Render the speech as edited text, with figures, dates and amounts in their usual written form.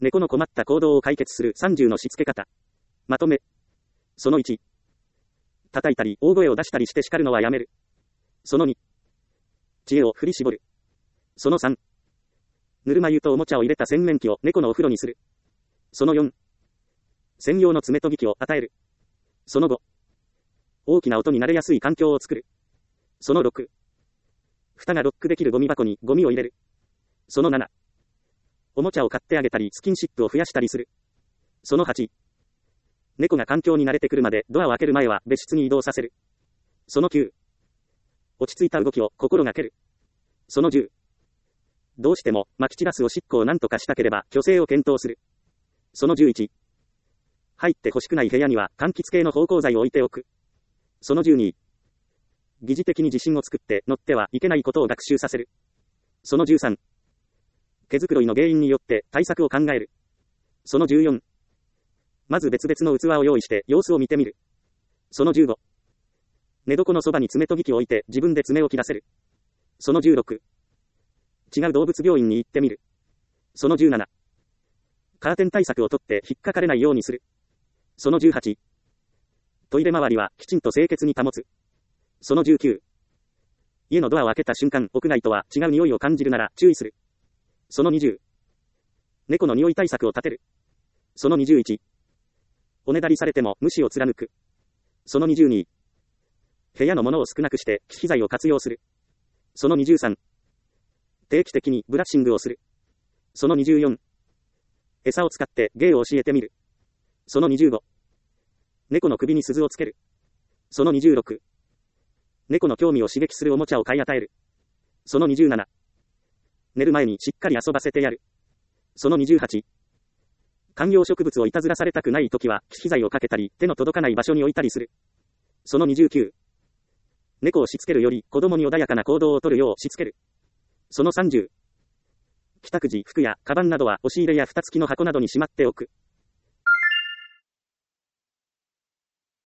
猫の困った行動を解決する30のしつけ方。まとめ。その1。叩いたり、大声を出したりして叱るのはやめる。その2。知恵を振り絞る。その3。ぬるま湯とおもちゃを入れた洗面器を猫のお風呂にする。その4。専用の爪研ぎ器を与える。その5。大きな音に慣れやすい環境を作る。その6。蓋がロックできるゴミ箱にゴミを入れる。その7。おもちゃを買ってあげたりスキンシップを増やしたりする。その8。猫が環境に慣れてくるまでドアを開ける前は別室に移動させる。その9。落ち着いた動きを心がける。その10。どうしても撒き散らすおしっこを何とかしたければ去勢を検討する。その11。入って欲しくない部屋には柑橘系の芳香剤を置いておく。その12。疑似的に自信を作って乗ってはいけないことを学習させる。その13。毛づくろいの原因によって対策を考える。その14。まず別々の器を用意して様子を見てみる。その15。寝床のそばに爪研ぎ器を置いて自分で爪を切らせる。その16。違う動物病院に行ってみる。その17。カーテン対策をとって引っかかれないようにする。その18。トイレ周りはきちんと清潔に保つ。その19。家のドアを開けた瞬間、屋外とは違う匂いを感じるなら注意する。その20。猫の匂い対策を立てる。その21。おねだりされても無視を貫く。その22。部屋のものを少なくして機器材を活用する。その23。定期的にブラッシングをする。その24。餌を使って芸を教えてみる。その25。猫の首に鈴をつける。その26。猫の興味を刺激するおもちゃを買い与える。その27。寝る前にしっかり遊ばせてやる。その28。観葉植物をいたずらされたくないときは、機器材をかけたり、手の届かない場所に置いたりする。その29。猫をしつけるより、子供に穏やかな行動をとるようしつける。その30。帰宅時、服やカバンなどは押し入れや蓋付きの箱などにしまっておく。